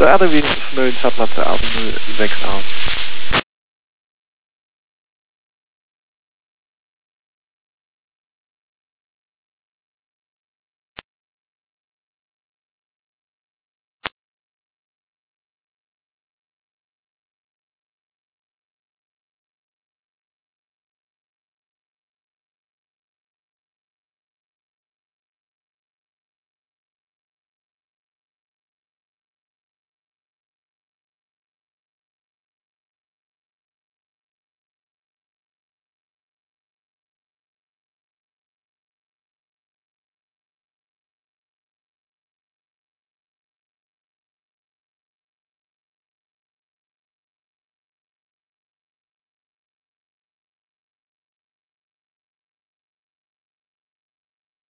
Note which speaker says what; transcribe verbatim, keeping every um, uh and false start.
Speaker 1: De R D W Vermeulen staat met de Avenue sechs auf.